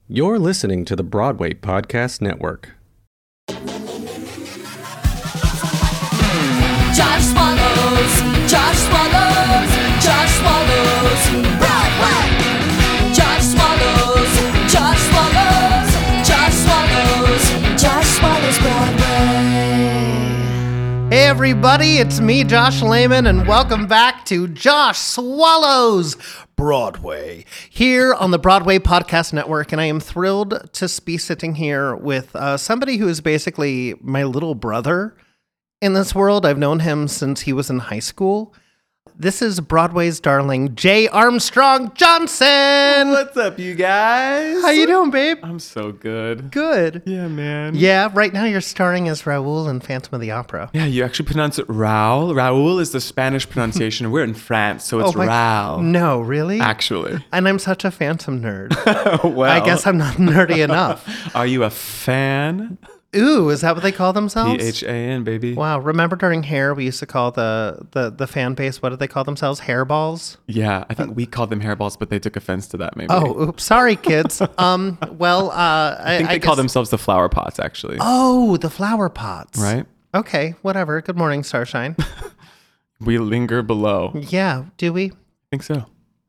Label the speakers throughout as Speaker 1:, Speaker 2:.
Speaker 1: You're listening to the Broadway Podcast Network.
Speaker 2: Josh swallows, Josh swallows, Josh swallows, Broadway. Josh swallows, Josh swallows, Josh swallows, Josh swallows Broadway.
Speaker 3: Hey everybody, it's me, Josh Lehman, and welcome back to Josh Swallows Broadway, here on the Broadway Podcast Network. And I am thrilled to be sitting here with somebody who is basically my little brother in this world. I've known him since he was in high school. This is Broadway's darling, Jay Armstrong Johnson.
Speaker 4: What's up, you guys?
Speaker 3: How you doing, babe?
Speaker 4: I'm so good.
Speaker 3: Good.
Speaker 4: Yeah, man.
Speaker 3: Yeah, right now you're starring as Raoul in Phantom of the Opera.
Speaker 4: Yeah, you actually pronounce it Raoul. Raoul is the Spanish pronunciation. We're in France, so it's Raoul.
Speaker 3: No, really?
Speaker 4: Actually.
Speaker 3: And I'm such a Phantom nerd.
Speaker 4: Well,
Speaker 3: I guess I'm not nerdy enough.
Speaker 4: Are you a fan?
Speaker 3: Ooh, is that what they call themselves?
Speaker 4: PHAN, baby.
Speaker 3: Wow, remember during Hair, we used to call the fan base, what did they call themselves? Hairballs?
Speaker 4: Yeah, I think we called them hairballs, but they took offense to that, maybe.
Speaker 3: Oh, oops, sorry, kids. I
Speaker 4: think they call themselves the flower pots, actually.
Speaker 3: Oh, the flower pots.
Speaker 4: Right?
Speaker 3: Okay, whatever. Good morning, Starshine.
Speaker 4: We linger below.
Speaker 3: Yeah, do we?
Speaker 4: I think so.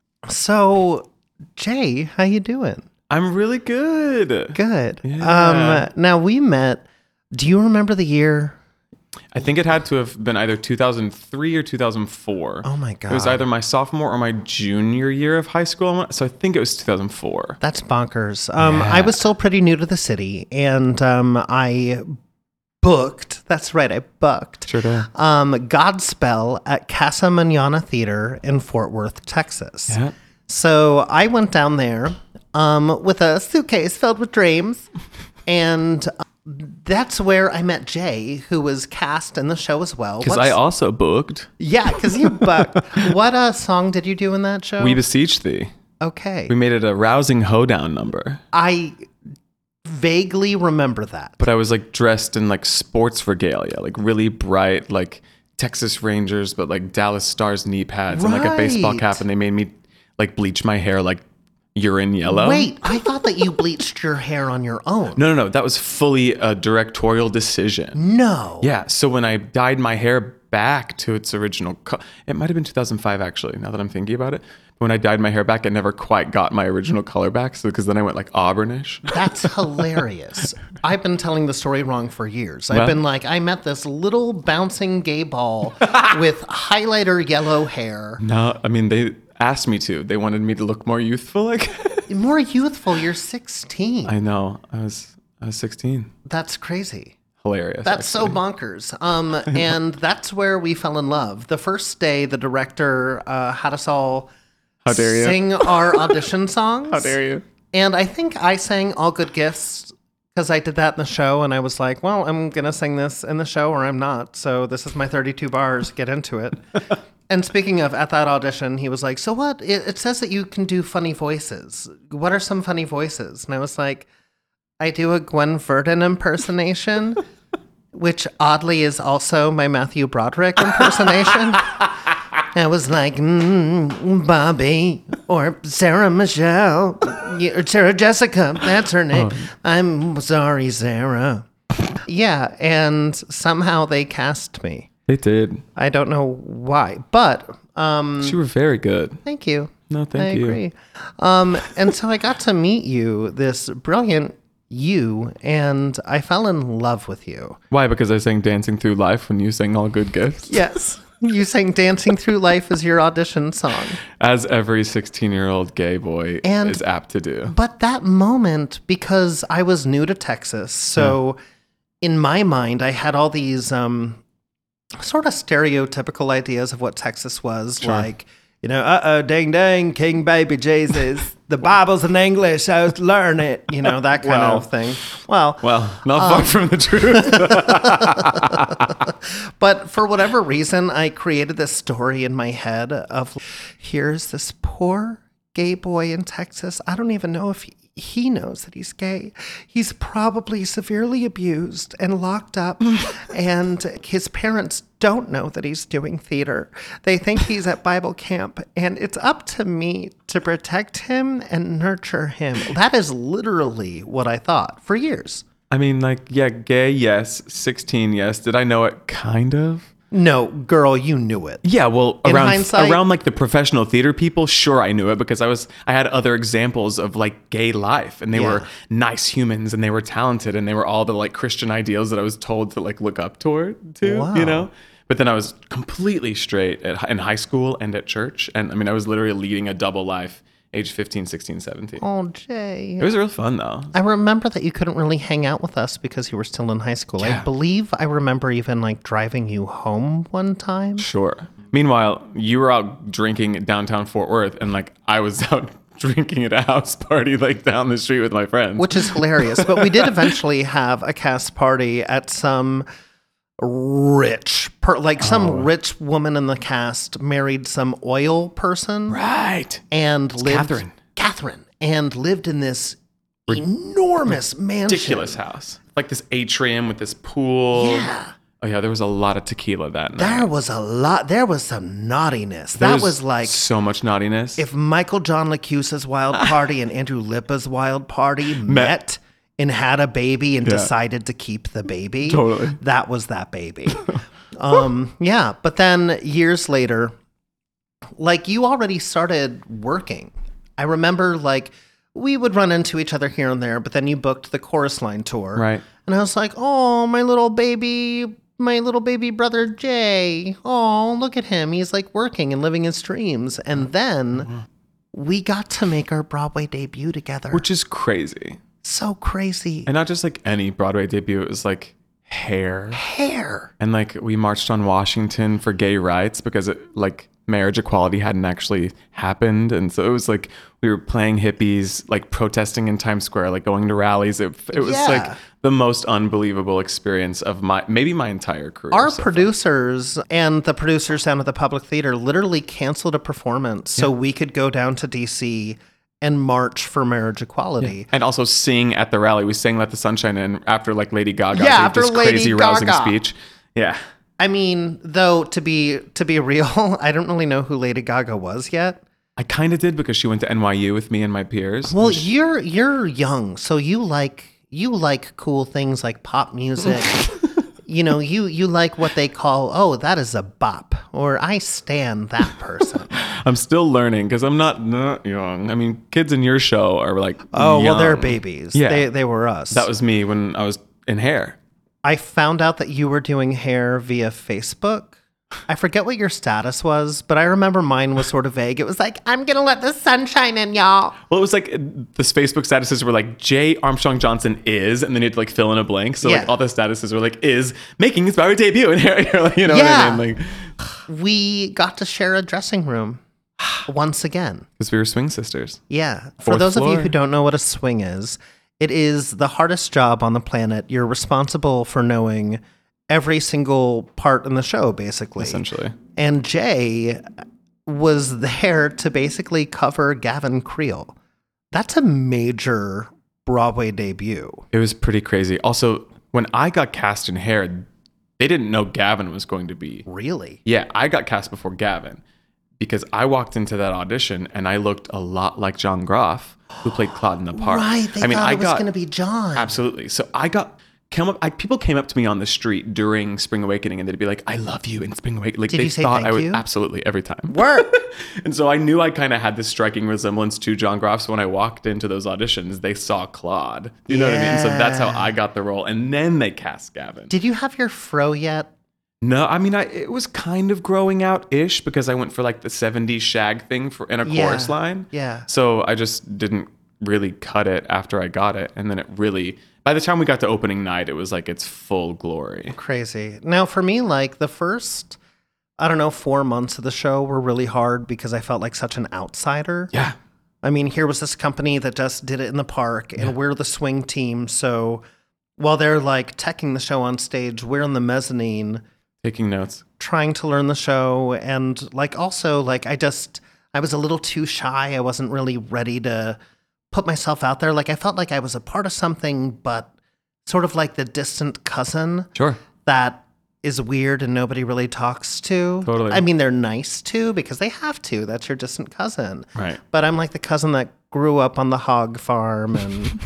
Speaker 3: So, Jay, how you doing?
Speaker 4: I'm really good.
Speaker 3: Good.
Speaker 4: Yeah.
Speaker 3: Now we met, do you remember the year?
Speaker 4: I think it had to have been either 2003 or 2004.
Speaker 3: Oh my God.
Speaker 4: It was either my sophomore or my junior year of high school. So I think it was 2004.
Speaker 3: That's bonkers. I was still pretty new to the city, and I booked. That's right, I booked.
Speaker 4: Sure did.
Speaker 3: Godspell at Casa Manana Theater in Fort Worth, Texas.
Speaker 4: Yeah.
Speaker 3: So I went down there with a suitcase filled with dreams, and that's where I met Jay, who was cast in the show as well.
Speaker 4: Because I also booked.
Speaker 3: Yeah, because you booked. What song did you do in that show?
Speaker 4: We Beseech Thee.
Speaker 3: Okay.
Speaker 4: We made it a rousing hoedown number.
Speaker 3: I vaguely remember that.
Speaker 4: But I was like dressed in like sports regalia, like really bright, like Texas Rangers, but like Dallas Stars knee pads and like a baseball
Speaker 3: Right.
Speaker 4: cap. And they made me like bleach my hair like urine yellow.
Speaker 3: Wait, I thought that you bleached your hair on your own.
Speaker 4: No. That was fully a directorial decision.
Speaker 3: No.
Speaker 4: Yeah. So when I dyed my hair back to its original color, it might have been 2005 actually, now that I'm thinking about it. When I dyed my hair back, it never quite got my original color back. So because then I went like auburnish.
Speaker 3: That's hilarious. I've been telling the story wrong for years. I've
Speaker 4: Well-
Speaker 3: been like, I met this little bouncing gay ball with highlighter yellow hair.
Speaker 4: No, I mean, they asked me to. They wanted me to look more youthful. Like,
Speaker 3: More youthful, you're 16.
Speaker 4: I know. I was 16.
Speaker 3: That's crazy.
Speaker 4: Hilarious.
Speaker 3: That's so bonkers. And that's where we fell in love. The first day, the director had us all
Speaker 4: How dare you?
Speaker 3: sing our audition songs.
Speaker 4: How dare you?
Speaker 3: And I think I sang All Good Gifts because I did that in the show. And I was like, well, I'm going to sing this in the show or I'm not. So this is my 32 bars. Get into it. And speaking of, at that audition, he was like, so what? It says that you can do funny voices. What are some funny voices? And I was like, I do a Gwen Verdon impersonation, which oddly is also my Matthew Broderick impersonation. I was like, Bobby, or Sarah Michelle, or Sarah Jessica, that's her name. I'm sorry, Sarah. Yeah, and somehow they cast me.
Speaker 4: They did.
Speaker 3: I don't know why, but
Speaker 4: You were very good.
Speaker 3: thank you.
Speaker 4: No, thank
Speaker 3: I
Speaker 4: you.
Speaker 3: agree. And so I got to meet you, this brilliant you, and I fell in love with you.
Speaker 4: Why? Because I sang Dancing Through Life when you sang All Good Gifts?
Speaker 3: Yes. You sang Dancing Through Life as your audition song.
Speaker 4: As every 16-year-old gay boy
Speaker 3: And-
Speaker 4: is apt to do.
Speaker 3: But that moment, because I was new to Texas, so in my mind, I had all these sort of stereotypical ideas of what Texas was.
Speaker 4: Sure.
Speaker 3: Like, you know, ding, ding, King Baby Jesus. The Bible's in English, so learn it. You know, that kind
Speaker 4: Well.
Speaker 3: of thing. Well,
Speaker 4: Not far from the truth.
Speaker 3: but for whatever reason, I created this story in my head of here's this poor gay boy in Texas. I don't even know if he knows that he's gay. He's probably severely abused and locked up, and his parents don't know that he's doing theater. They think he's at Bible camp, and it's up to me to protect him and nurture him. That is literally what I thought for years.
Speaker 4: I mean, like, yeah, gay, yes. 16, yes. Did I know it? Kind of.
Speaker 3: No, girl, you knew it.
Speaker 4: Yeah, well,
Speaker 3: In
Speaker 4: around
Speaker 3: hindsight-
Speaker 4: like the professional theater people, sure, I knew it because I had other examples of like gay life, and they
Speaker 3: Yeah.
Speaker 4: were nice humans, and they were talented, and they were all the like Christian ideals that I was told to like look up to,
Speaker 3: Wow.
Speaker 4: you know. But then I was completely straight in high school and at church, and I mean, I was literally leading a double life, age 15, 16, 17.
Speaker 3: Oh, Jay.
Speaker 4: It was real fun though.
Speaker 3: I remember that you couldn't really hang out with us because you were still in high school. I
Speaker 4: Yeah.
Speaker 3: believe I remember even like driving you home one time.
Speaker 4: Sure. Meanwhile, you were out drinking at downtown Fort Worth, and like I was out drinking at a house party like down the street with my friends.
Speaker 3: Which is hilarious. But we did eventually have a cast party at some rich, some rich woman in the cast married some oil person
Speaker 4: Right.
Speaker 3: and lived
Speaker 4: Catherine.
Speaker 3: and lived in this enormous mansion.
Speaker 4: Ridiculous house. Like this atrium with this pool.
Speaker 3: Yeah.
Speaker 4: Oh yeah, there was a lot of tequila that night.
Speaker 3: There was a lot. There was some naughtiness.
Speaker 4: There
Speaker 3: That was like
Speaker 4: so much naughtiness.
Speaker 3: if Michael John LaCusa's wild party and Andrew Lippa's wild party met and had a baby and decided to keep the baby.
Speaker 4: Totally.
Speaker 3: That was that baby. Yeah. But then years later, like you already started working. I remember like we would run into each other here and there, but then you booked the Chorus Line tour.
Speaker 4: Right.
Speaker 3: And I was like, oh, my little baby brother Jay. Oh, look at him. He's like working and living his dreams. And then we got to make our Broadway debut together.
Speaker 4: Which is crazy.
Speaker 3: So crazy.
Speaker 4: And not just like any Broadway debut, it was like Hair. And like we marched on Washington for gay rights because it like marriage equality hadn't actually happened. And so it was like we were playing hippies, like protesting in Times Square, like going to rallies. It was
Speaker 3: Yeah.
Speaker 4: like the most unbelievable experience of maybe my entire career.
Speaker 3: Our
Speaker 4: so far.
Speaker 3: producers and the producers down at the Public Theater literally canceled a performance so we could go down to DC and march for marriage equality.
Speaker 4: And also sing at the rally. We sang Let the Sunshine In after like Lady Gaga
Speaker 3: Yeah,
Speaker 4: gave
Speaker 3: after
Speaker 4: this
Speaker 3: Lady
Speaker 4: crazy rousing
Speaker 3: Gaga.
Speaker 4: speech. Yeah.
Speaker 3: I mean, though, to be real, I don't really know who Lady Gaga was yet.
Speaker 4: I kind of did because she went to NYU with me and my peers.
Speaker 3: Well, you're young, so you like cool things like pop music. You know, you like what they call, oh, that is a bop, or I stan that person.
Speaker 4: I'm still learning because I'm not young. I mean, kids in your show are like,
Speaker 3: Oh, well, they're
Speaker 4: young.
Speaker 3: babies.
Speaker 4: Yeah.
Speaker 3: They were us.
Speaker 4: That was me when I was in Hair.
Speaker 3: I found out that you were doing Hair via Facebook. I forget what your status was, but I remember mine was sort of vague. It was like, I'm going to let the sunshine in, y'all.
Speaker 4: Well, it was like this Facebook statuses were like J. Armstrong Johnson is, and then you had to like fill in a blank. So
Speaker 3: Yeah.
Speaker 4: like all the statuses were like is making his Broadway debut in Hair. You're like, you know
Speaker 3: Yeah.
Speaker 4: what I mean? Like,
Speaker 3: We got to share a dressing room once again.
Speaker 4: because we were swing sisters.
Speaker 3: Yeah. For
Speaker 4: Fourth
Speaker 3: those of you
Speaker 4: floor.
Speaker 3: who don't know what a swing is, it is the hardest job on the planet. You're responsible for knowing every single part in the show, basically.
Speaker 4: Essentially.
Speaker 3: And Jay was there to basically cover Gavin Creel. That's a major Broadway debut.
Speaker 4: It was pretty crazy. Also, when I got cast in Hair, they didn't know Gavin was going to be.
Speaker 3: Really?
Speaker 4: Yeah, I got cast before Gavin because I walked into that audition and I looked a lot like John Groff, who played Claude in the part.
Speaker 3: Right. They thought it was going to be John.
Speaker 4: Absolutely. So people came up to me on the street during Spring Awakening and they'd be like, I love you in Spring Awakening. Like
Speaker 3: Did
Speaker 4: they
Speaker 3: you say
Speaker 4: thought
Speaker 3: thank
Speaker 4: I would
Speaker 3: you?
Speaker 4: absolutely every time.
Speaker 3: Work.
Speaker 4: And so I knew I kind of had this striking resemblance to John Groff. So when I walked into those auditions, they saw Claude. You know what I mean? So that's how I got the role. And then they cast Gavin.
Speaker 3: Did you have your fro yet?
Speaker 4: No, I mean, it was kind of growing out-ish because I went for like the 70s shag thing in a
Speaker 3: Yeah.
Speaker 4: chorus line.
Speaker 3: Yeah.
Speaker 4: So I just didn't really cut it after I got it. And then it really, by the time we got to opening night, it was like its full glory.
Speaker 3: Crazy. Now, for me, like the first, 4 months of the show were really hard because I felt like such an outsider.
Speaker 4: Yeah.
Speaker 3: I mean, here was this company that just did it in the park, and we're the swing team. So while they're like teching the show on stage, we're in the mezzanine
Speaker 4: Taking notes.
Speaker 3: trying to learn the show. And like also, like I was a little too shy. I wasn't really ready to put myself out there. Like I felt like I was a part of something, but sort of like the distant cousin
Speaker 4: Sure.
Speaker 3: that is weird and nobody really talks to.
Speaker 4: Totally.
Speaker 3: I mean, they're nice to because they have to. That's your distant cousin.
Speaker 4: Right.
Speaker 3: But I'm like the cousin that grew up on the hog farm and,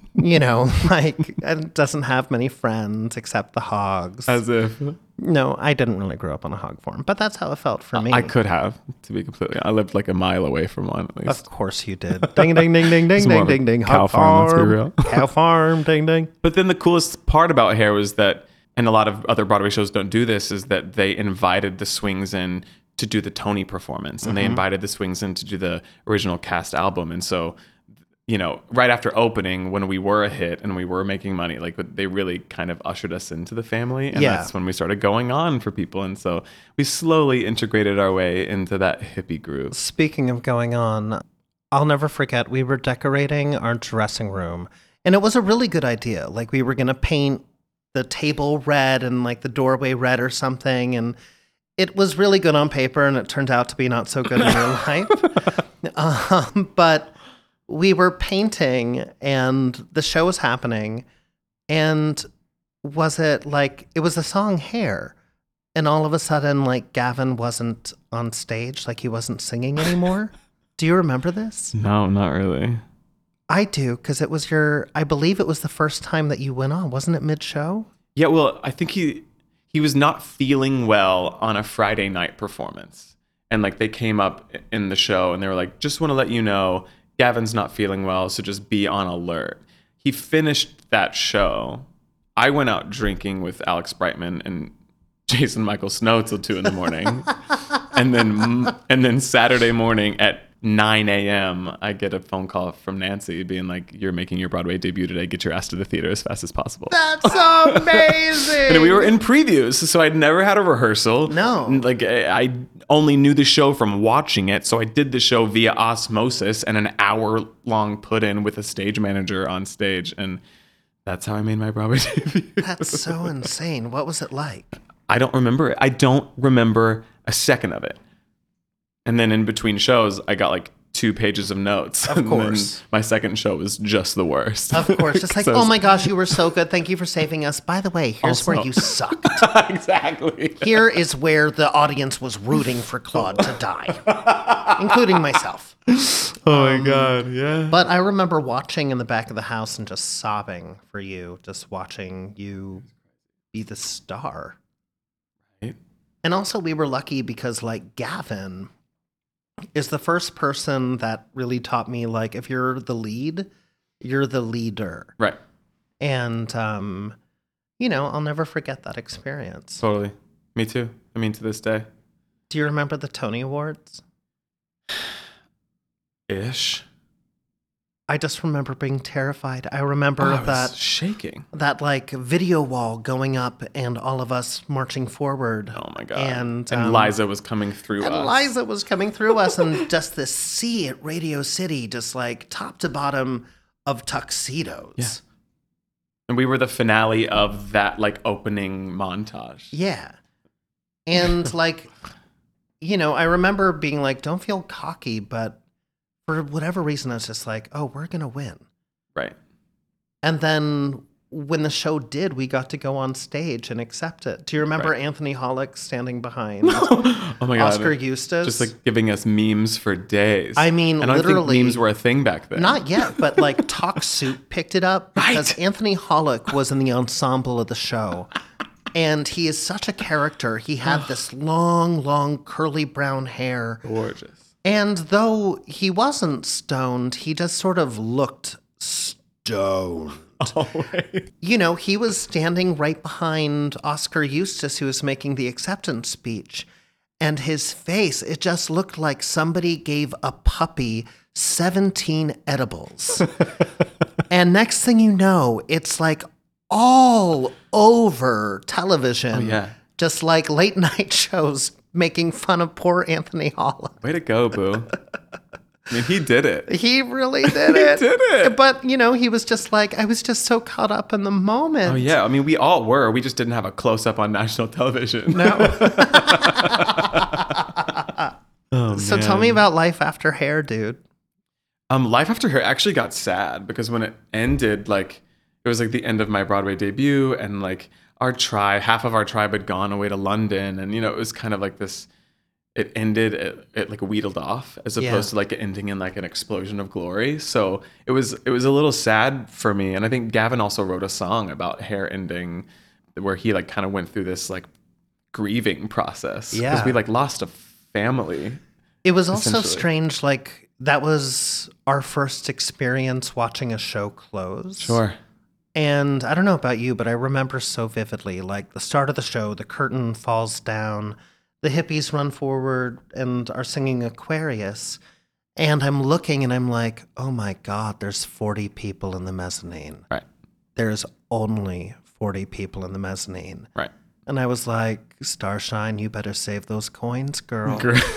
Speaker 3: like and doesn't have many friends except the hogs.
Speaker 4: As if
Speaker 3: No, I didn't really grow up on a hog farm, but that's how it felt for me.
Speaker 4: I could have, to be completely. I lived like a mile away from one at least.
Speaker 3: Of course you did. Ding, ding, ding, ding, ding,
Speaker 4: more
Speaker 3: ding,
Speaker 4: of a
Speaker 3: ding, ding.
Speaker 4: cow
Speaker 3: Hog
Speaker 4: farm, let's be
Speaker 3: farm.
Speaker 4: real.
Speaker 3: Cow farm, ding, ding.
Speaker 4: But then the coolest part about Hair was that, and a lot of other Broadway shows don't do this, is that they invited the Swings in to do the Tony performance, and they invited the Swings in to do the original cast album. And so, right after opening, when we were a hit and we were making money, like they really kind of ushered us into the family, and
Speaker 3: Yeah.
Speaker 4: that's when we started going on for people. And so we slowly integrated our way into that hippie groove.
Speaker 3: Speaking of going on, I'll never forget, we were decorating our dressing room, and it was a really good idea. Like we were going to paint the table red and like the doorway red or something, and it was really good on paper, and it turned out to be not so good in real life. But we were painting, and the show was happening, and it was the song Hair, and all of a sudden, like Gavin wasn't on stage, like he wasn't singing anymore. Do you remember this?
Speaker 4: No, not really.
Speaker 3: I do, because I believe it was the first time that you went on. Wasn't it mid-show?
Speaker 4: Yeah, well, I think he was not feeling well on a Friday night performance. And like they came up in the show and they were like, just want to let you know, Gavin's not feeling well, so just be on alert. He finished that show. I went out drinking with Alex Brightman and Jason Michael Snow till 2 a.m. and then Saturday morning at 9 a.m., I get a phone call from Nancy being like, you're making your Broadway debut today. Get your ass to the theater as fast as possible.
Speaker 3: That's amazing.
Speaker 4: And we were in previews, so I'd never had a rehearsal.
Speaker 3: No.
Speaker 4: Like, I only knew the show from watching it, so I did the show via osmosis and an hour-long put-in with a stage manager on stage, and that's how I made my Broadway debut.
Speaker 3: That's so insane. What was it like?
Speaker 4: I don't remember it. I don't remember a second of it. And then in between shows, I got like 2 pages of notes.
Speaker 3: Of course.
Speaker 4: And then my second show was just the worst.
Speaker 3: Of course. Just like,
Speaker 4: So-
Speaker 3: oh my gosh, you were so good. Thank you for saving us. By the way, here's where
Speaker 4: Also-
Speaker 3: you sucked.
Speaker 4: Exactly.
Speaker 3: Here is where the audience was rooting for Claude to die, including myself.
Speaker 4: Oh my God. Yeah.
Speaker 3: But I remember watching in the back of the house and just sobbing for you, just watching you be the star.
Speaker 4: Right.
Speaker 3: And also, we were lucky because, like, Gavin is the first person that really taught me, like, if you're the lead, you're the leader.
Speaker 4: Right.
Speaker 3: And, I'll never forget that experience.
Speaker 4: Totally. Me too. I mean, to this day.
Speaker 3: Do you remember the Tony Awards?
Speaker 4: Ish.
Speaker 3: I just remember being terrified. I remember
Speaker 4: I was
Speaker 3: that
Speaker 4: shaking.
Speaker 3: like video wall going up and all of us marching forward.
Speaker 4: Oh my God.
Speaker 3: And
Speaker 4: Liza was coming through
Speaker 3: and
Speaker 4: us.
Speaker 3: Liza was coming through us, and just this sea at Radio City, just like top to bottom of tuxedos.
Speaker 4: Yeah. And we were the finale of that like opening montage.
Speaker 3: Yeah. And like, I remember being like, don't feel cocky, but for whatever reason, I was just like, oh, we're going to win.
Speaker 4: Right.
Speaker 3: And then when the show did, we got to go on stage and accept it. Do you remember
Speaker 4: Right.
Speaker 3: Anthony Hollick standing behind
Speaker 4: Oh my God.
Speaker 3: Oscar Eustace?
Speaker 4: Just like giving us memes for days.
Speaker 3: I mean,
Speaker 4: I don't
Speaker 3: literally-
Speaker 4: think memes were a thing back then.
Speaker 3: Not yet, but like Talk Soup picked it up because
Speaker 4: Right.
Speaker 3: Anthony Hollick was in the ensemble of the show. And he is such a character. He had this long, curly brown hair.
Speaker 4: Gorgeous.
Speaker 3: And though he wasn't stoned, he just sort of looked stoned.
Speaker 4: Oh, right.
Speaker 3: He was standing right behind Oscar Eustace, who was making the acceptance speech. And his face, it just looked like somebody gave a puppy 17 edibles. And next thing you know, it's like all over television.
Speaker 4: Oh, yeah.
Speaker 3: Just like late night shows making fun of poor Anthony Holland.
Speaker 4: Way to go, boo. I mean, he did it.
Speaker 3: He really did it.
Speaker 4: He did it.
Speaker 3: But, he was just like, I was just so caught up in the moment.
Speaker 4: Oh, yeah. I mean, we all were. We just didn't have a close-up on national television.
Speaker 3: No.
Speaker 4: Oh,
Speaker 3: So tell me about life after Hair, dude.
Speaker 4: Life After Hair actually got sad because when it ended, like it was like the end of my Broadway debut, and like half of our tribe had gone away to London, and it was kind of like this. It ended, it like wheedled off as opposed to like it ending in like an explosion of glory. So it was a little sad for me, and I think Gavin also wrote a song about Hair ending, where he like kind of went through this like grieving process because we like lost a family.
Speaker 3: It was also strange, like that was our first experience watching a show close.
Speaker 4: Sure.
Speaker 3: And I don't know about you, but I remember so vividly, like the start of the show, the curtain falls down, the hippies run forward and are singing Aquarius. And I'm looking and I'm like, oh my God, there's 40 people in the mezzanine.
Speaker 4: Right.
Speaker 3: There's only 40 people in the mezzanine.
Speaker 4: Right.
Speaker 3: And I was like, Starshine, you better save those coins, girl.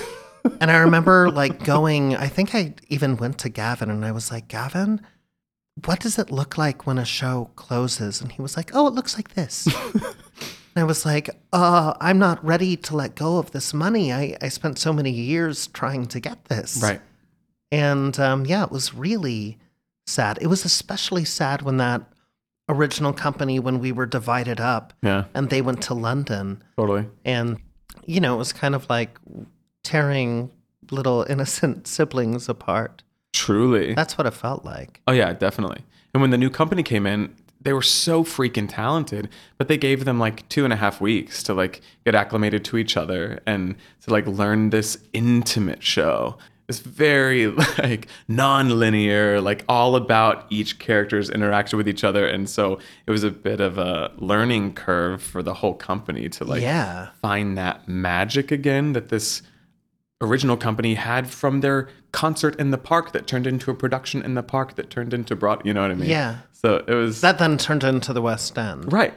Speaker 3: And I remember like going, I think I even went to Gavin and I was like, Gavin, what does it look like when a show closes? And he was like, oh, it looks like this. And I was like, I'm not ready to let go of this money. I spent so many years trying to get this.
Speaker 4: Right.
Speaker 3: And it was really sad. It was especially sad when that original company, when we were divided up and they went to London.
Speaker 4: Totally.
Speaker 3: And, it was kind of like tearing little innocent siblings apart.
Speaker 4: Truly.
Speaker 3: That's what it felt like.
Speaker 4: Oh, yeah, definitely. And when the new company came in, they were so freaking talented, but they gave them like 2.5 weeks to like get acclimated to each other and to like learn this intimate show. It's very like non-linear, like all about each character's interaction with each other. And so it was a bit of a learning curve for the whole company to like find that magic again that this original company had from their concert in the park that turned into a production in the park that turned into you know what I mean?
Speaker 3: Yeah.
Speaker 4: So it was...
Speaker 3: That then turned into the West End.
Speaker 4: Right.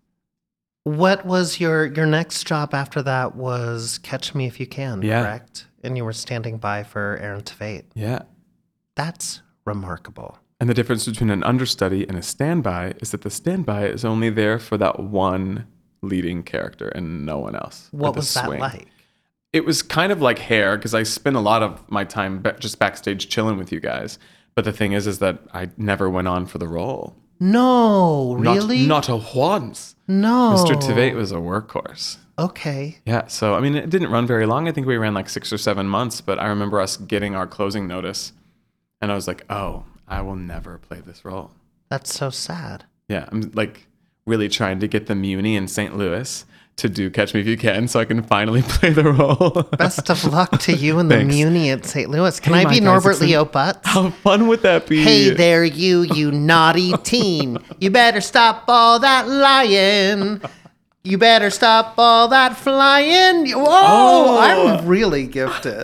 Speaker 3: What was your next job after that was Catch Me If You Can, correct? And you were standing by for Aaron Tveit.
Speaker 4: Yeah.
Speaker 3: That's remarkable.
Speaker 4: And the difference between an understudy and a standby is that the standby is only there for that one leading character and no one else.
Speaker 3: What was that like?
Speaker 4: It was kind of like Hair, because I spent a lot of my time just backstage chilling with you guys. But the thing is that I never went on for the role.
Speaker 3: No, really?
Speaker 4: Not a once.
Speaker 3: No.
Speaker 4: Mr. Tveit was a workhorse.
Speaker 3: Okay.
Speaker 4: Yeah, so, I mean, it didn't run very long. I think we ran like 6 or 7 months, but I remember us getting our closing notice. And I was like, oh, I will never play this role.
Speaker 3: That's so sad.
Speaker 4: Yeah, I'm like really trying to get the Muni in St. Louis to do Catch Me If You Can so I can finally play the role.
Speaker 3: Best of luck to you and the
Speaker 4: Thanks.
Speaker 3: Muni at St. Louis. Can
Speaker 4: Hey,
Speaker 3: I be
Speaker 4: Mike
Speaker 3: Norbert
Speaker 4: Isaacson.
Speaker 3: Leo Butts?
Speaker 4: How fun would that be?
Speaker 3: Hey there, you naughty teen. You better stop all that lying. You better stop all that flying. Whoa,
Speaker 4: Oh.
Speaker 3: I'm really gifted.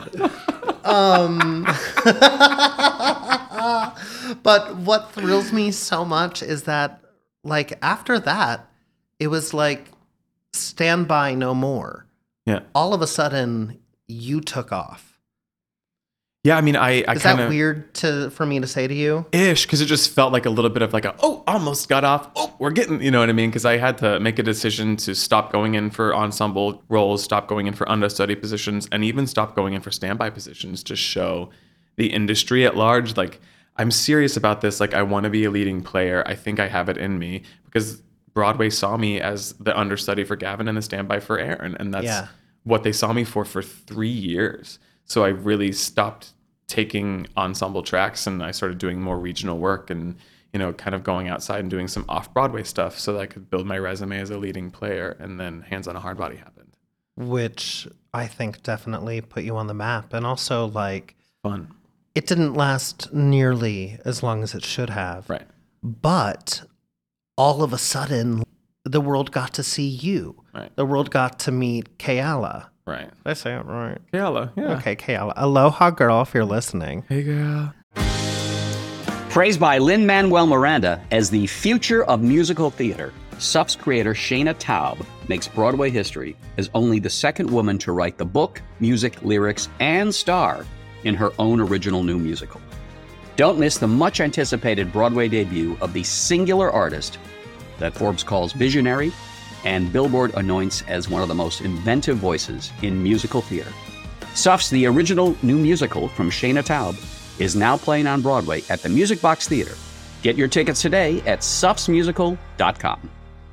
Speaker 3: But what thrills me so much is that, like, after that, it was like, stand by no more.
Speaker 4: Yeah.
Speaker 3: All of a sudden, you took off.
Speaker 4: Yeah, I mean, I
Speaker 3: Is
Speaker 4: kind
Speaker 3: that
Speaker 4: of...
Speaker 3: weird for me to say to you?
Speaker 4: Ish, because it just felt like a little bit of like almost got off. Oh, we're getting, you know what I mean? Because I had to make a decision to stop going in for ensemble roles, stop going in for understudy positions, and even stop going in for standby positions to show the industry at large. Like, I'm serious about this. Like, I want to be a leading player. I think I have it in me because Broadway saw me as the understudy for Gavin and the standby for Aaron. And that's what they saw me for 3 years. So I really stopped taking ensemble tracks and I started doing more regional work and, you know, kind of going outside and doing some off-Broadway stuff so that I could build my resume as a leading player. And then Hands on a Hard Body happened.
Speaker 3: Which I think definitely put you on the map. And also, like,
Speaker 4: Fun.
Speaker 3: it didn't last nearly as long as it should have.
Speaker 4: Right.
Speaker 3: But all of a sudden, the world got to see you.
Speaker 4: Right.
Speaker 3: The world got to meet Kayala.
Speaker 4: Right.
Speaker 3: Did I say it right?
Speaker 4: Kayala, yeah.
Speaker 3: Okay, Kayala. Aloha, girl, if you're listening.
Speaker 4: Hey, girl.
Speaker 5: Praised by Lin-Manuel Miranda as the future of musical theater, Suff's creator Shayna Taub makes Broadway history as only the second woman to write the book, music, lyrics, and star in her own original new musical. Don't miss the much-anticipated Broadway debut of the singular artist that Forbes calls visionary and Billboard anoints as one of the most inventive voices in musical theater. Suff's the original new musical from Shayna Taub is now playing on Broadway at the Music Box Theater. Get your tickets today at suffsmusical.com.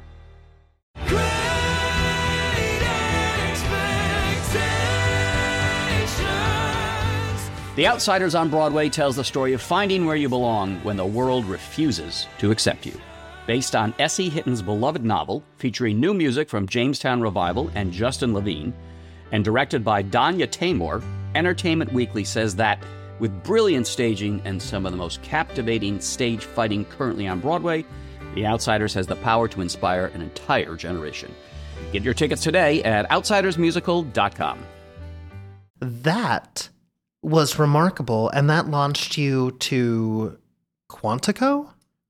Speaker 5: The Outsiders on Broadway tells the story of finding where you belong when the world refuses to accept you. Based on S.E. Hitton's beloved novel, featuring new music from Jamestown Revival and Justin Levine, and directed by Danya Tamor, Entertainment Weekly says that, with brilliant staging and some of the most captivating stage fighting currently on Broadway, The Outsiders has the power to inspire an entire generation. Get your tickets today at outsidersmusical.com.
Speaker 3: That was remarkable, and that launched you to Quantico?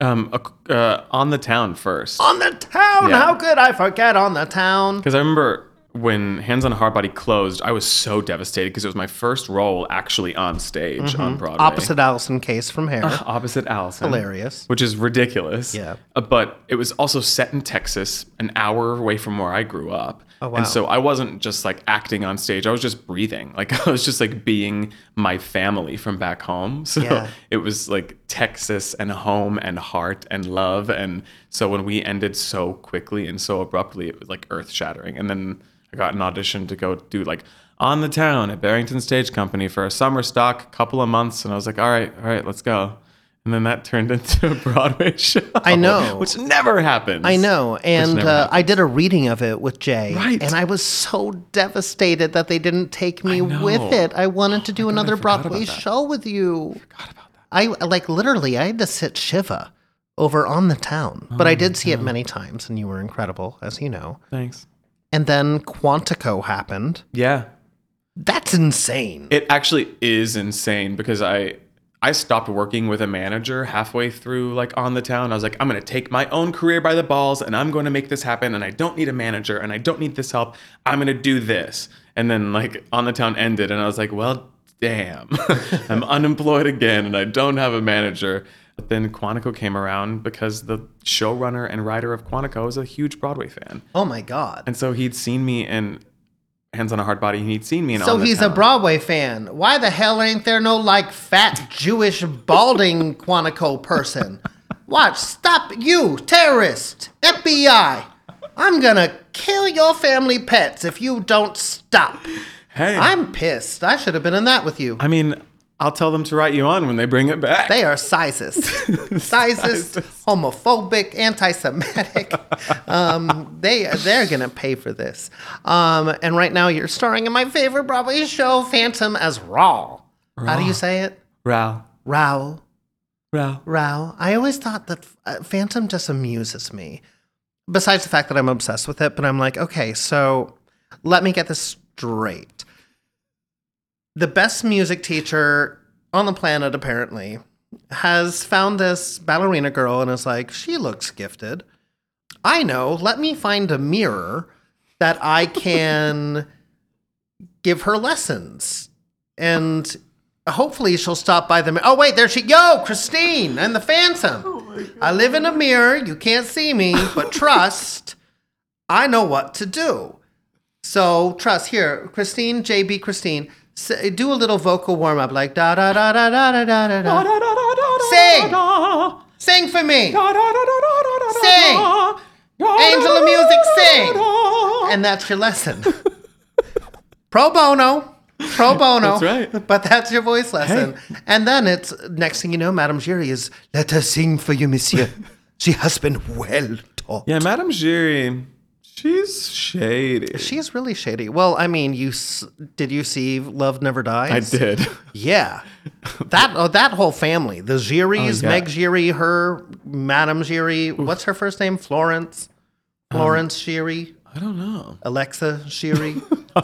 Speaker 4: On the Town first.
Speaker 3: On the Town!
Speaker 4: Yeah.
Speaker 3: How could I forget On the Town?
Speaker 4: Because I remember when Hands on a Hard Body closed, I was so devastated because it was my first role actually on stage on Broadway.
Speaker 3: Opposite Allison Case from Hair.
Speaker 4: Opposite Allison.
Speaker 3: Hilarious.
Speaker 4: Which is ridiculous.
Speaker 3: Yeah.
Speaker 4: But it was also set in Texas, an hour away from where I grew up.
Speaker 3: Oh, wow.
Speaker 4: And so I wasn't just like acting on stage. I was just breathing. Like I was just like being my family from back home. So
Speaker 3: Yeah.
Speaker 4: it was like Texas and home and heart and love. And so when we ended so quickly and so abruptly, it was like earth shattering. And then I got an audition to go do like On the Town at Barrington Stage Company for a summer stock, couple of months. And I was like, all right, let's go. And then that turned into a Broadway show.
Speaker 3: I know.
Speaker 4: Which never happens.
Speaker 3: I know. And
Speaker 4: never happens.
Speaker 3: I did a reading of it with Jay.
Speaker 4: Right.
Speaker 3: And I was so devastated that they didn't take me
Speaker 4: I know.
Speaker 3: with it. I wanted to do
Speaker 4: God, I
Speaker 3: another
Speaker 4: forgot
Speaker 3: Broadway
Speaker 4: about that.
Speaker 3: show with you.
Speaker 4: Forgot about that.
Speaker 3: I like literally, I had to sit Shiva over On the Town. But I did see it many times, and you were incredible, as you know.
Speaker 4: Thanks.
Speaker 3: And then Quantico happened.
Speaker 4: Yeah.
Speaker 3: That's insane.
Speaker 4: It actually is insane because I stopped working with a manager halfway through like On the Town. I was like, I'm going to take my own career by the balls and I'm going to make this happen. And I don't need a manager and I don't need this help. I'm going to do this. And then like On the Town ended and I was like, well, damn, I'm unemployed again and I don't have a manager. But then Quantico came around because the showrunner and writer of Quantico is a huge Broadway fan.
Speaker 3: Oh my God.
Speaker 4: And so he'd seen me in Hands on a Hard Body and he'd seen me in
Speaker 3: So
Speaker 4: On the
Speaker 3: he's
Speaker 4: Town.
Speaker 3: a Broadway fan. Why the hell ain't there no like fat Jewish balding Quantico person? Watch, stop you, terrorist, FBI. I'm gonna kill your family pets if you don't stop.
Speaker 4: Hey.
Speaker 3: I'm pissed. I should have been in that with you.
Speaker 4: I mean, I'll tell them to write you on when they bring it back.
Speaker 3: They are sizes. Sizes, homophobic, anti-Semitic. They're gonna pay for this. And right now you're starring in my favorite Broadway show, Phantom, as Raoul. How do you say it?
Speaker 4: Raoul.
Speaker 3: Raoul.
Speaker 4: Raoul.
Speaker 3: Raoul. I always thought that Phantom just amuses me. Besides the fact that I'm obsessed with it, but I'm like, okay, so let me get this straight. The best music teacher on the planet, apparently, has found this ballerina girl and is like, she looks gifted. I know, let me find a mirror that I can give her lessons. And hopefully she'll stop by the mirror. Oh, wait, there she... Yo, Christine and the Phantom. I live in a mirror. You can't see me, but trust, I know what to do. So trust. Here, Christine, JB Christine, do a little vocal warm-up like da-da-da-da-da-da-da-da. Sing for me. Sing. Angel of Music, sing. And that's your lesson. Pro bono. Pro bono.
Speaker 4: That's right.
Speaker 3: But that's your voice lesson. And then it's, next thing you know, Madame Giry is, let her sing for you, monsieur. She has been well taught.
Speaker 4: Yeah, Madame Giry, she's shady.
Speaker 3: She's really shady. Well, I mean, did you see Love Never Dies?
Speaker 4: I did.
Speaker 3: Yeah. That whole family, the Giry's,
Speaker 4: yeah.
Speaker 3: Meg Giry, her, Madame Giry, what's her first name? Florence Giry?
Speaker 4: I don't know.
Speaker 3: Alexa Giry?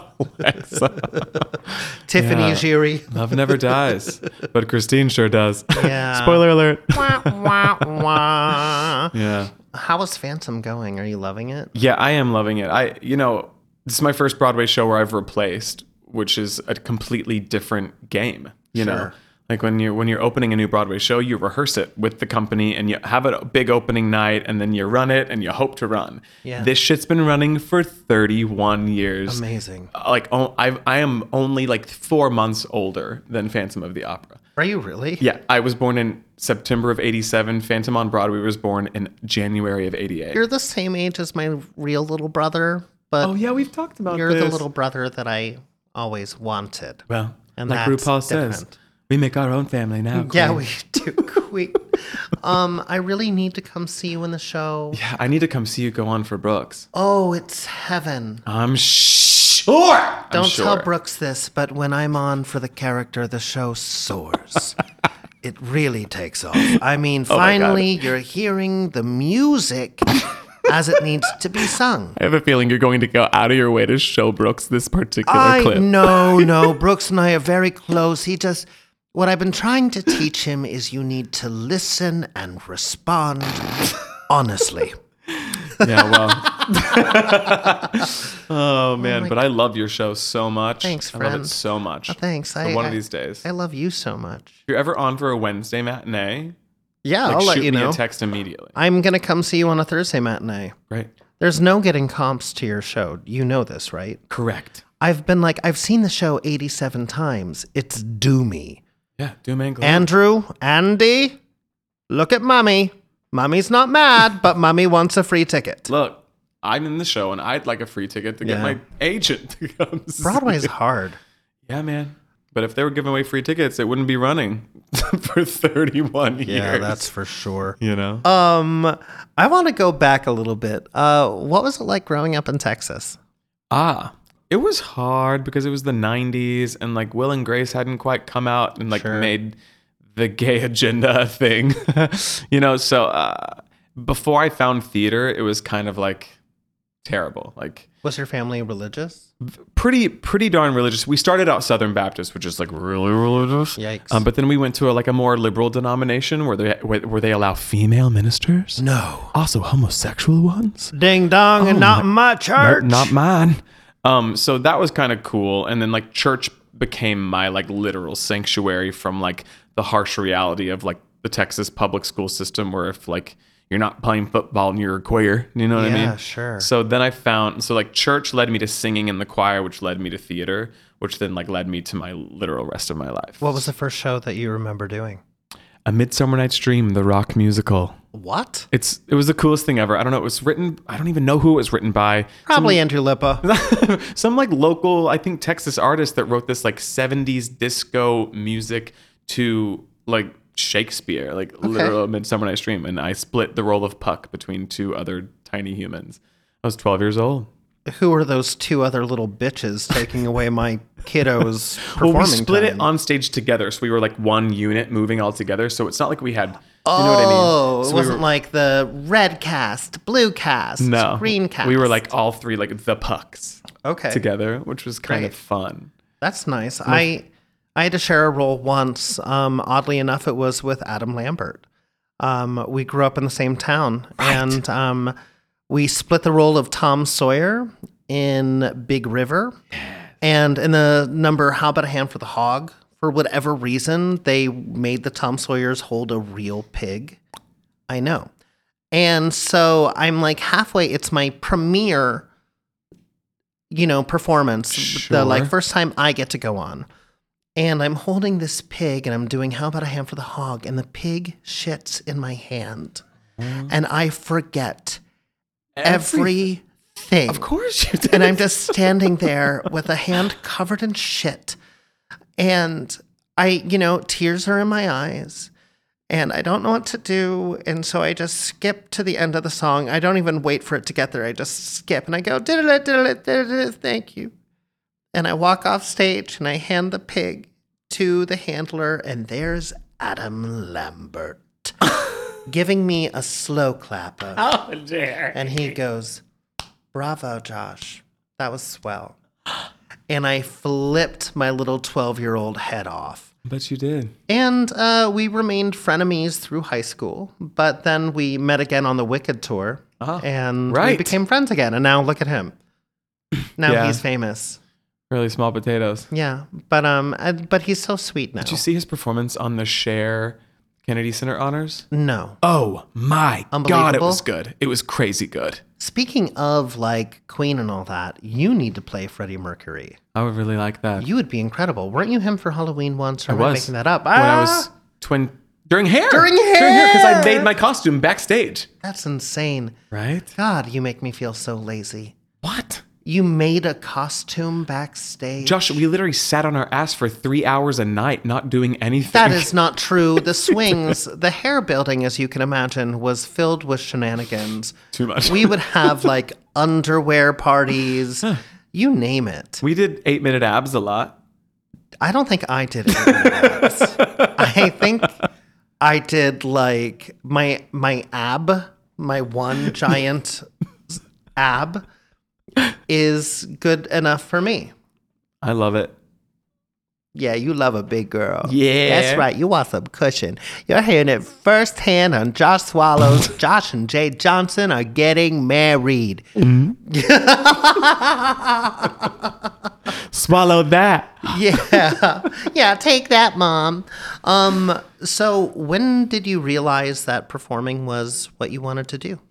Speaker 4: Alexa.
Speaker 3: Tiffany
Speaker 4: Yeah.
Speaker 3: Giry?
Speaker 4: Love never dies, but Christine sure does.
Speaker 3: Yeah.
Speaker 4: Spoiler alert.
Speaker 3: Wah, wah, wah.
Speaker 4: Yeah.
Speaker 3: How is Phantom going? Are you loving it?
Speaker 4: Yeah, I am loving it. This is my first Broadway show where I've replaced, which is a completely different game. You know,
Speaker 3: Sure.
Speaker 4: Like when you're opening a new Broadway show, you rehearse it with the company and you have a big opening night and then you run it and you hope to run.
Speaker 3: Yeah.
Speaker 4: This shit's been running for 31 years.
Speaker 3: Amazing.
Speaker 4: I am only like 4 months older than Phantom of the Opera.
Speaker 3: Are you really?
Speaker 4: Yeah, I was born in September of 87. Phantom on Broadway was born in January of 88.
Speaker 3: You're the same age as my real little brother, but
Speaker 4: Oh yeah, we've talked about
Speaker 3: you're
Speaker 4: this.
Speaker 3: the little brother that I always wanted.
Speaker 4: Well,
Speaker 3: And
Speaker 4: like
Speaker 3: that's
Speaker 4: RuPaul says,
Speaker 3: different.
Speaker 4: we make our own family now.
Speaker 3: Yeah,
Speaker 4: Queen.
Speaker 3: we do. I really need to come see you in the show.
Speaker 4: Yeah, I need to come see you go on for Brooks.
Speaker 3: Oh, it's heaven.
Speaker 4: I'm sure.
Speaker 3: Don't tell Brooks this, but when I'm on for the character, the show soars. It really takes off. I mean, finally, you're hearing the music as it needs to be sung.
Speaker 4: I have a feeling you're going to go out of your way to show Brooks this particular clip.
Speaker 3: No. Brooks and I are very close. What I've been trying to teach him is you need to listen and respond honestly.
Speaker 4: Yeah, well. Oh, man. But I love your show so much.
Speaker 3: Thanks,
Speaker 4: I love
Speaker 3: friend.
Speaker 4: it so much.
Speaker 3: Thanks.
Speaker 4: So one of these days.
Speaker 3: I love you so much.
Speaker 4: If you're ever on for a Wednesday matinee,
Speaker 3: Yeah,
Speaker 4: like,
Speaker 3: I'll let
Speaker 4: shoot
Speaker 3: you
Speaker 4: me
Speaker 3: know.
Speaker 4: a text immediately.
Speaker 3: I'm going to come see you on a Thursday matinee.
Speaker 4: Right.
Speaker 3: There's no getting comps to your show. You know this, right?
Speaker 4: Correct.
Speaker 3: I've seen the show 87 times. It's doomy.
Speaker 4: Yeah, Doom and Gloom.
Speaker 3: Andy, look at Mommy. Mommy's not mad, but Mommy wants a free ticket.
Speaker 4: Look, I'm in the show and I'd like a free ticket to get
Speaker 3: Yeah.
Speaker 4: my agent to come see
Speaker 3: Broadway's
Speaker 4: it.
Speaker 3: hard.
Speaker 4: Yeah, man. But if they were giving away free tickets, it wouldn't be running for 31 years.
Speaker 3: Yeah, that's for sure.
Speaker 4: You know?
Speaker 3: I want to go back a little bit. What was it like growing up in Texas?
Speaker 4: It was hard because it was the 90s and like Will and Grace hadn't quite come out and like
Speaker 3: Sure.
Speaker 4: made the gay agenda a thing. So before I found theater, it was kind of like terrible. Like
Speaker 3: Was your family religious?
Speaker 4: pretty darn religious. We started out Southern Baptist, which is like really religious.
Speaker 3: Yikes.
Speaker 4: But then we went to a more liberal denomination where they allow female ministers.
Speaker 3: No.
Speaker 4: Also homosexual ones.
Speaker 3: Ding dong, and not my church.
Speaker 4: Not mine. So that was kind of cool. And then like church became my like literal sanctuary from like the harsh reality of like the Texas public school system, where if like you're not playing football and you're queer, you know what I mean?
Speaker 3: Yeah, sure.
Speaker 4: So then like church led me to singing in the choir, which led me to theater, which then like led me to my literal rest of my life.
Speaker 3: What was the first show that you remember doing?
Speaker 4: A Midsummer Night's Dream, the rock musical.
Speaker 3: What?
Speaker 4: It was the coolest thing ever. I don't know. It was written. I don't even know who it was written by.
Speaker 3: Probably Andrew Lippa.
Speaker 4: Some like local, I think Texas artist that wrote this like 70s disco music to like Shakespeare, like literal Midsummer Night's Dream. And I split the role of Puck between two other tiny humans. I was 12 years old.
Speaker 3: Who are those two other little bitches taking away my kiddos'
Speaker 4: Well,
Speaker 3: performing
Speaker 4: we split
Speaker 3: time?
Speaker 4: it on stage together. So we were like one unit moving all together. So it's not like we had, you know what I mean?
Speaker 3: Oh,
Speaker 4: So
Speaker 3: it
Speaker 4: we
Speaker 3: wasn't
Speaker 4: were-
Speaker 3: like the red cast, blue cast,
Speaker 4: no,
Speaker 3: green cast.
Speaker 4: We were like all three, like the Pucks
Speaker 3: okay.
Speaker 4: together, which was kind
Speaker 3: Great.
Speaker 4: of fun.
Speaker 3: That's nice. I had to share a role once. Oddly enough, it was with Adam Lambert. We grew up in the same town, and we split the role of Tom Sawyer in Big River, and in the number "How About a Hand for the Hog." For whatever reason, they made the Tom Sawyers hold a real pig. I know, and so I'm like halfway. It's my premiere, performance. The
Speaker 4: Sure.
Speaker 3: first time I get to go on. And I'm holding this pig and I'm doing How About a Hand for the Hog? And the pig shits in my hand. And I forget everything.
Speaker 4: Of course you did.
Speaker 3: And I'm just standing there with a hand covered in shit. And tears are in my eyes. And I don't know what to do. And so I just skip to the end of the song. I don't even wait for it to get there. I just skip and I go, diddle-it, diddle-it, diddle-it, thank you. And I walk off stage and I hand the pig to the handler, and there's Adam Lambert giving me a slow clapper.
Speaker 4: Oh, dear.
Speaker 3: And he goes, "Bravo, Josh. That was swell." And I flipped my little 12-year-old head off.
Speaker 4: Bet you did.
Speaker 3: And we remained frenemies through high school, but then we met again on the Wicked tour, and we
Speaker 4: right.
Speaker 3: became friends again. And now look at him. Now
Speaker 4: Yeah.
Speaker 3: he's famous.
Speaker 4: Really small potatoes.
Speaker 3: Yeah, but he's so sweet now.
Speaker 4: Did you see his performance on the Cher Kennedy Center honors?
Speaker 3: No.
Speaker 4: Oh my God, it
Speaker 3: Unbelievable.
Speaker 4: was good. It was crazy good.
Speaker 3: Speaking of like Queen and all that, you need to play Freddie Mercury.
Speaker 4: I would really like that.
Speaker 3: You would be incredible. Weren't you him for Halloween once? Or
Speaker 4: I
Speaker 3: am I
Speaker 4: was.
Speaker 3: making that up?
Speaker 4: When I was during hair.
Speaker 3: During
Speaker 4: because I
Speaker 3: hair!
Speaker 4: made my costume backstage.
Speaker 3: That's insane.
Speaker 4: Right?
Speaker 3: God, you make me feel so lazy.
Speaker 4: What?
Speaker 3: You made a costume backstage.
Speaker 4: Josh, we literally sat on our ass for 3 hours a night, not doing anything.
Speaker 3: That is not true. The swings, the hair building, as you can imagine, was filled with shenanigans.
Speaker 4: Too much.
Speaker 3: We would have like underwear parties, you name it.
Speaker 4: We did 8-minute abs a lot.
Speaker 3: I don't think I did it. I think I did like my one giant ab is good enough for me.
Speaker 4: I love it.
Speaker 3: Yeah, you love a big girl.
Speaker 4: Yeah.
Speaker 3: That's right. You want some cushion. You're hearing it firsthand on Josh Swallows. Josh and Jay Johnson are getting married.
Speaker 4: Swallow that.
Speaker 3: Yeah. Yeah, take that, Mom. So when did you realize that performing was what you wanted to do?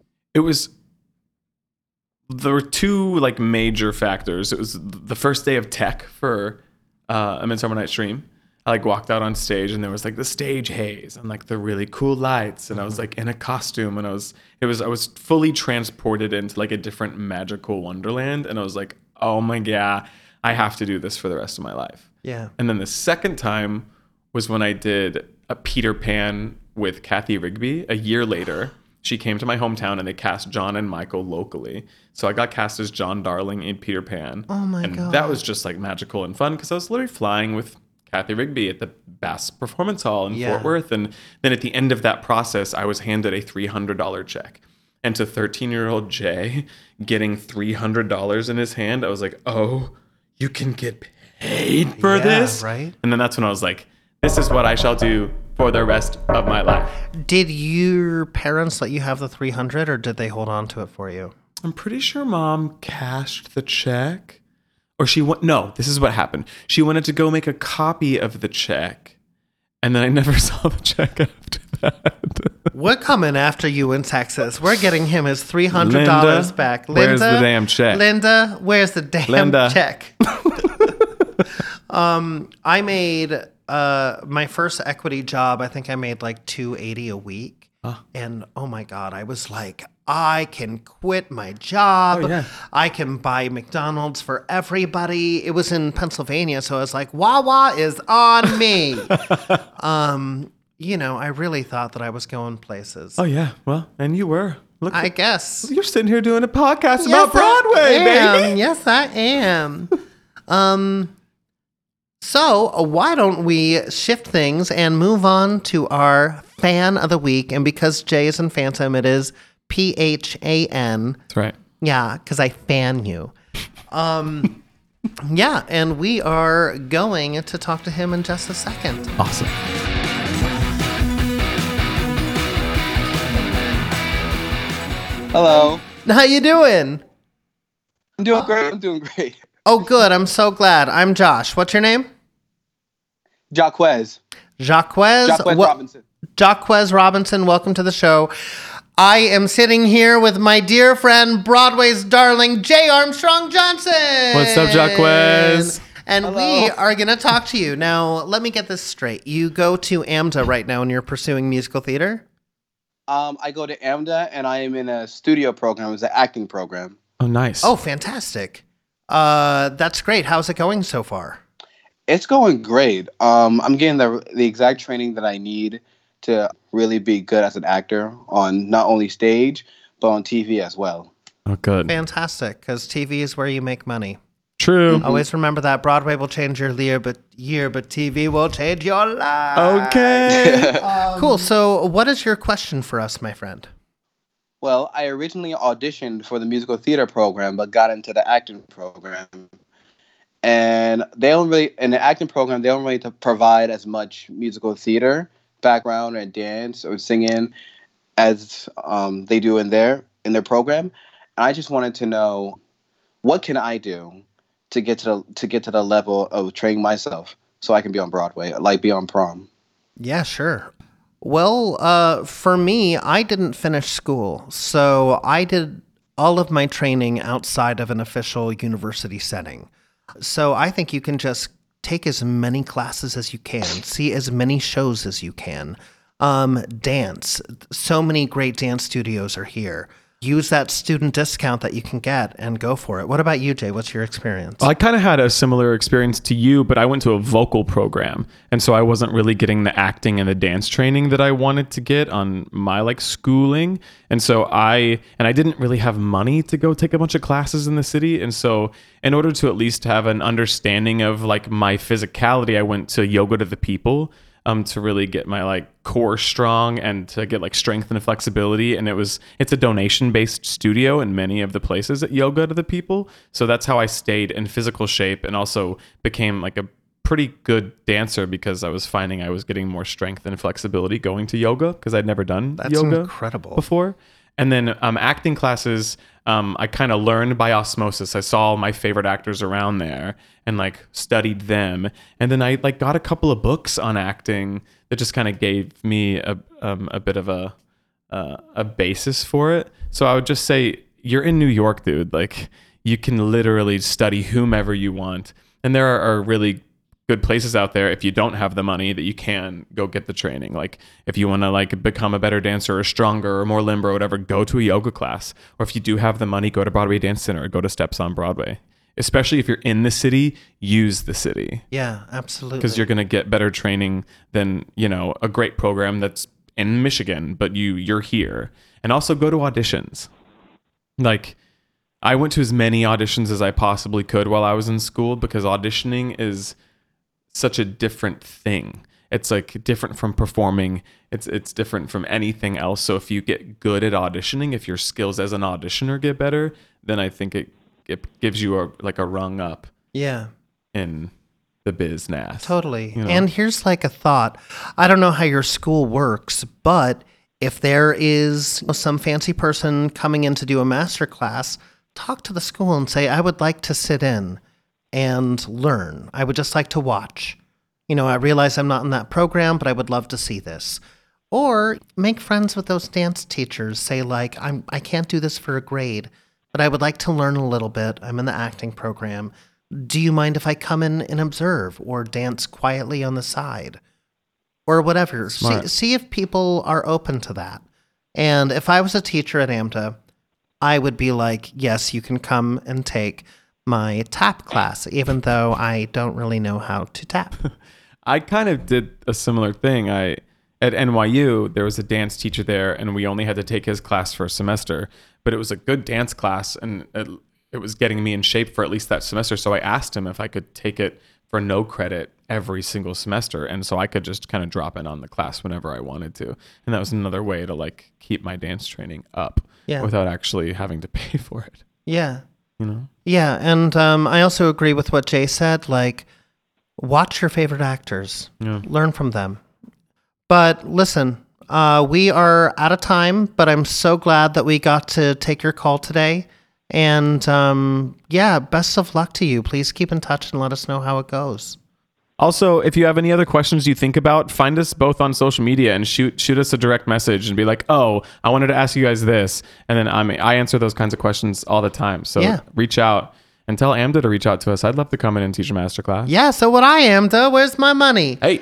Speaker 4: There were two like major factors. It was the first day of tech for A Midsummer Night's Dream. I like walked out on stage and there was like the stage haze and like the really cool lights and I was like in a costume and I was fully transported into like a different magical wonderland and I was like, oh my God, I have to do this for the rest of my life.
Speaker 3: Yeah.
Speaker 4: And then the second time was when I did a Peter Pan with Kathy Rigby a year later. She came to my hometown and they cast John and Michael locally. So I got cast as John Darling in Peter Pan.
Speaker 3: Oh my
Speaker 4: and
Speaker 3: God.
Speaker 4: that was just like magical and fun because I was literally flying with Kathy Rigby at the Bass Performance Hall in
Speaker 3: Yeah.
Speaker 4: Fort Worth. And then at the end of that process, I was handed a $300 check. And to 13-year-old Jay getting $300 in his hand, I was like, oh, you can get paid for
Speaker 3: Yeah,
Speaker 4: this?
Speaker 3: right?
Speaker 4: And then that's when I was like, this is what I shall do for the rest of my life.
Speaker 3: Did your parents let you have the 300 or did they hold on to it for you?
Speaker 4: I'm pretty sure Mom cashed the check. Or no, this is what happened. She wanted to go make a copy of the check. And then I never saw the check after that.
Speaker 3: We're coming after you in Texas. We're getting him his $300
Speaker 4: Linda,
Speaker 3: back.
Speaker 4: where's the damn check?
Speaker 3: Linda, where's the damn
Speaker 4: Linda.
Speaker 3: check? I made my first equity job. I think I made like $280 a week. And oh my God, I was like, I can quit my job.
Speaker 4: Oh, yeah.
Speaker 3: I can buy McDonald's for everybody. It was in Pennsylvania, so I was like, Wawa is on me. I really thought that I was going places.
Speaker 4: Oh, yeah. Well, and you were. Look,
Speaker 3: I guess.
Speaker 4: you're sitting here doing a podcast
Speaker 3: Yes,
Speaker 4: about Broadway,
Speaker 3: I am.
Speaker 4: baby.
Speaker 3: Yes, I am. So why don't we shift things and move on to our fan of the week? And because Jay is in Phantom, it is PHAN.
Speaker 4: That's right.
Speaker 3: Yeah, because I fan you. Yeah, and we are going to talk to him in just a second.
Speaker 4: Awesome.
Speaker 6: Hello.
Speaker 3: How you doing?
Speaker 6: I'm doing great. I'm doing great.
Speaker 3: Oh, good. I'm so glad. I'm Josh. What's your name?
Speaker 6: Jaquez.
Speaker 3: Jaquez
Speaker 6: Robinson.
Speaker 3: Jaquez Robinson, welcome to the show. I am sitting here with my dear friend, Broadway's darling, Jay Armstrong Johnson.
Speaker 4: What's up, Jaquez?
Speaker 3: And
Speaker 6: Hello.
Speaker 3: we are going to talk to you. Now, let me get this straight. You go to AMDA right now and you're pursuing musical theater?
Speaker 6: I go to AMDA and I am in a studio program. It's an acting program.
Speaker 4: Oh, nice.
Speaker 3: Oh, fantastic. That's great. How's it going so far?
Speaker 6: It's going great. I'm getting the exact training that I need to really be good as an actor on not only stage, but on TV as well.
Speaker 4: Oh, good.
Speaker 3: Fantastic, because TV is where you make money.
Speaker 4: True.
Speaker 3: Always remember that. Broadway will change your year, but TV will change your life.
Speaker 4: Okay.
Speaker 3: Cool. So what is your question for us, my friend?
Speaker 6: Well, I originally auditioned for the musical theater program, but got into the acting program. And in the acting program, they don't really provide as much musical theater background or dance or singing as they do in their program. And I just wanted to know, what can I do to get to the level of training myself so I can be on Broadway, like be on prom.
Speaker 3: Yeah, sure. Well, for me, I didn't finish school, so I did all of my training outside of an official university setting. So I think you can just take as many classes as you can, see as many shows as you can. Dance. So many great dance studios are here. Use that student discount that you can get and go for it. What about you, Jay? What's your experience?
Speaker 4: I kind of had a similar experience to you, but I went to a vocal program. And so I wasn't really getting the acting and the dance training that I wanted to get on my like schooling. And so I didn't really have money to go take a bunch of classes in the city. And so in order to at least have an understanding of like my physicality, I went to Yoga to the People. To really get my like core strong and to get like strength and flexibility. And it's a donation based studio in many of the places at Yoga to the People. So that's how I stayed in physical shape and also became like a pretty good dancer because I was finding I was getting more strength and flexibility going to yoga because I'd never done yoga
Speaker 3: incredible.
Speaker 4: Before. And then acting classes, I kind of learned by osmosis. I saw my favorite actors around there and like studied them. And then I like got a couple of books on acting that just kind of gave me a bit of a basis for it. So I would just say, you're in New York, dude. Like you can literally study whomever you want. And there are really good places out there if you don't have the money that you can go get the training. Like if you want to like become a better dancer or stronger or more limber or whatever, go to a yoga class. Or if you do have the money, go to Broadway Dance Center or go to Steps on Broadway. Especially if you're in the city, use the city.
Speaker 3: Yeah, absolutely.
Speaker 4: Because you're going to get better training than, a great program that's in Michigan, but you're here. And also go to auditions. Like I went to as many auditions as I possibly could while I was in school because auditioning is such a different thing. It's like different from performing. It's different from anything else. So if you get good at auditioning, if your skills as an auditioner get better, then I think it gives you a rung up.
Speaker 3: Yeah.
Speaker 4: In the business.
Speaker 3: Totally. And here's like a thought. I don't know how your school works, but if there is some fancy person coming in to do a master class, talk to the school and say, I would like to sit in and learn. I would just like to watch. I realize I'm not in that program, but I would love to see this. Or make friends with those dance teachers. Say like, I can't do this for a grade, but I would like to learn a little bit. I'm in the acting program. Do you mind if I come in and observe or dance quietly on the side? Or whatever. See if people are open to that. And if I was a teacher at AMDA, I would be like, yes, you can come and take my tap class, even though I don't really know how to tap.
Speaker 4: I kind of did a similar thing. At NYU, there was a dance teacher there, and we only had to take his class for a semester. But it was a good dance class, and it was getting me in shape for at least that semester. So I asked him if I could take it for no credit every single semester. And so I could just kind of drop in on the class whenever I wanted to. And that was another way to like keep my dance training up without actually having to pay for it.
Speaker 3: Yeah. Yeah. And I also agree with what Jay said. Like, watch your favorite actors. Yeah. Learn from them. But listen, we are out of time, but I'm so glad that we got to take your call today. And best of luck to you. Please keep in touch and let us know how it goes.
Speaker 4: Also, if you have any other questions you think about, find us both on social media and shoot us a direct message and be like, oh, I wanted to ask you guys this. And then I answer those kinds of questions all the time. So reach out and tell AMDA to reach out to us. I'd love to come in and teach a masterclass.
Speaker 3: Yeah, so what I am, where's my money?
Speaker 4: Hey.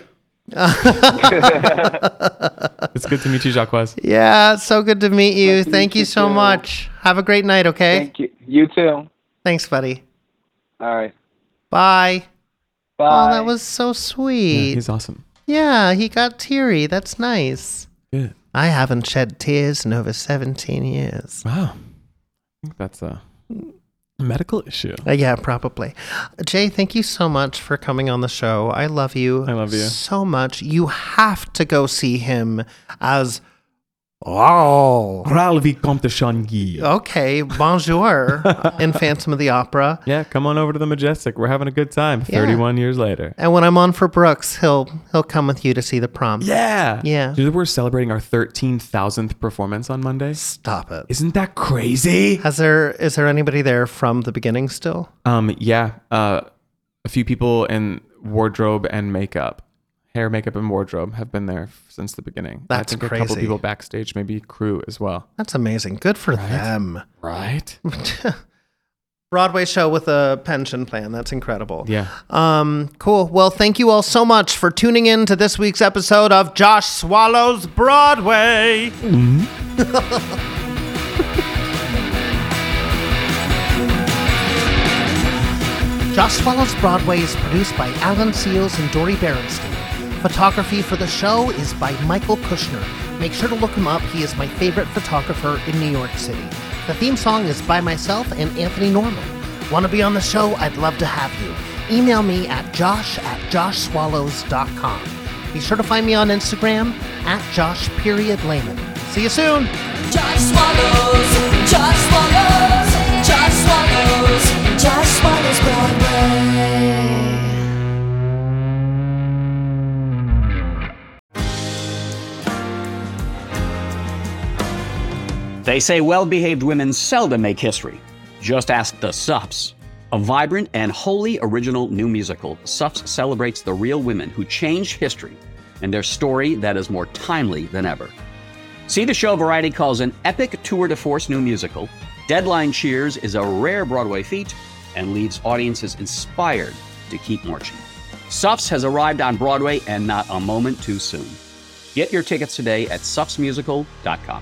Speaker 4: It's good to meet you, Jacques.
Speaker 3: Yeah, so good to meet you. Thank you so much. Have a great night, okay?
Speaker 6: Thank you. You too.
Speaker 3: Thanks, buddy.
Speaker 6: All right.
Speaker 3: Bye.
Speaker 6: Bye.
Speaker 3: Oh, that was so sweet.
Speaker 4: Yeah, he's awesome.
Speaker 3: Yeah, he got teary. That's nice.
Speaker 4: Good.
Speaker 3: I haven't shed tears in over 17 years.
Speaker 4: Wow. I think that's a medical issue.
Speaker 3: Yeah, probably. Jay, thank you so much for coming on the show. I love you.
Speaker 4: I love you
Speaker 3: so much. You have to go see him as Oh.
Speaker 4: Ral Vicomte de Changy.
Speaker 3: Okay, bonjour in Phantom of the Opera.
Speaker 4: Yeah, come on over to the Majestic. We're having a good time 31 years later.
Speaker 3: And when I'm on for Brooks, he'll come with you to see the prom.
Speaker 4: Yeah.
Speaker 3: Yeah.
Speaker 4: Dude, we're celebrating our 13,000th performance on Monday.
Speaker 3: Stop it.
Speaker 4: Isn't that crazy?
Speaker 3: Is there anybody there from the beginning still?
Speaker 4: Yeah. A few people in wardrobe and makeup. Hair, makeup, and wardrobe have been there since the beginning.
Speaker 3: That's
Speaker 4: I think a couple
Speaker 3: crazy.
Speaker 4: people backstage, maybe crew as well.
Speaker 3: That's amazing. Good for them.
Speaker 4: Right?
Speaker 3: Broadway show with a pension plan. That's incredible.
Speaker 4: Yeah.
Speaker 3: Cool. Well, thank you all so much for tuning in to this week's episode of Josh Swallows Broadway. Josh Swallows Broadway is produced by Alan Seals and Dory Berenstein. Photography for the show is by Michael Kushner. Make sure to look him up. He is my favorite photographer in New York City. The theme song is by myself and Anthony Norman. Want to be on the show? I'd love to have you. Email me at josh@joshswallows.com. Be sure to find me on Instagram at Josh.Lehman. See you soon.
Speaker 2: Josh Swallows, Josh Swallows, Josh Swallows, Josh Swallows Broadway.
Speaker 5: They say well-behaved women seldom make history. Just ask the Suffs. A vibrant and wholly original new musical, Suffs celebrates the real women who changed history and their story that is more timely than ever. See the show Variety calls an epic tour de force new musical. Deadline cheers is a rare Broadway feat and leaves audiences inspired to keep marching. Suffs has arrived on Broadway and not a moment too soon. Get your tickets today at suffsmusical.com.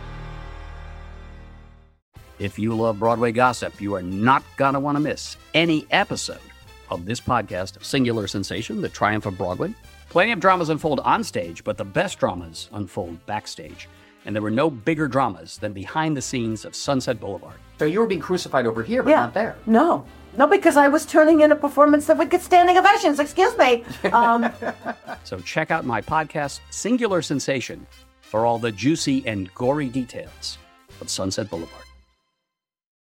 Speaker 5: If you love Broadway gossip, you are not going to want to miss any episode of this podcast, Singular Sensation, The Triumph of Broadway. Plenty of dramas unfold on stage, but the best dramas unfold backstage. And there were no bigger dramas than behind the scenes of Sunset Boulevard. So you were being crucified over here, but not there.
Speaker 7: No, because I was turning in a performance that would get standing ovations. Excuse me.
Speaker 5: So check out my podcast, Singular Sensation, for all the juicy and gory details of Sunset Boulevard.